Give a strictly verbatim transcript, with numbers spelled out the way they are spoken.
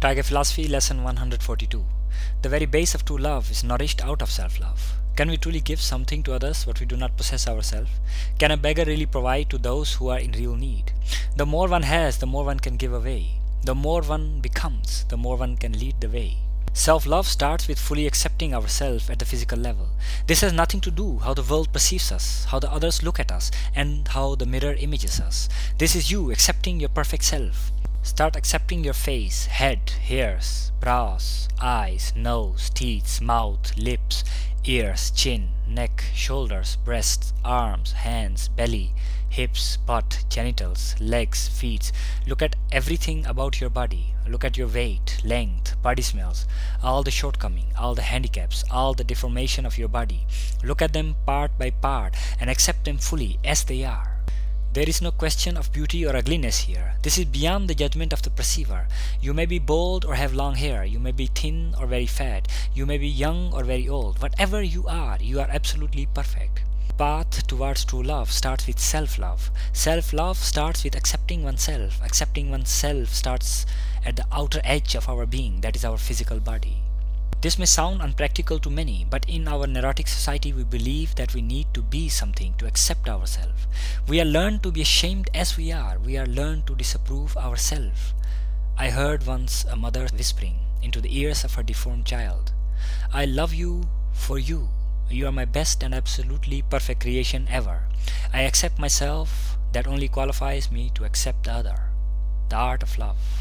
Tiger Philosophy Lesson one hundred forty-two. The very base of true love is nourished out of self-love. Can we truly give something to others what we do not possess ourselves? Can a beggar really provide to those who are in real need? The more one has, the more one can give away. The more one becomes, the more one can lead the way. Self-love starts with fully accepting ourselves at the physical level. This has nothing to do how the world perceives us, how the others look at us, and how the mirror images us. This is you accepting your perfect self. Start accepting your face, head, hairs, brows, eyes, nose, teeth, mouth, lips, ears, chin, neck, shoulders, breasts, arms, hands, belly, hips, butt, genitals, legs, feet. Look at everything about your body. Look at your weight, length, body smells, all the shortcomings, all the handicaps, all the deformation of your body. Look at them part by part and accept them fully as they are. There is no question of beauty or ugliness here. This is beyond the judgment of the perceiver. You may be bald or have long hair. You may be thin or very fat. You may be young or very old. Whatever you are, you are absolutely perfect. Path towards true love starts with self-love. Self-love starts with accepting oneself. Accepting oneself starts at the outer edge of our being, that is our physical body. This may sound unpractical to many, but in our neurotic society we believe that we need to be something to accept ourselves. We are learned to be ashamed as we are. We are learned to disapprove ourselves. I heard once a mother whispering into the ears of her deformed child, "I love you for you. You are my best and absolutely perfect creation ever. I accept myself. That only qualifies me to accept the other." The art of love.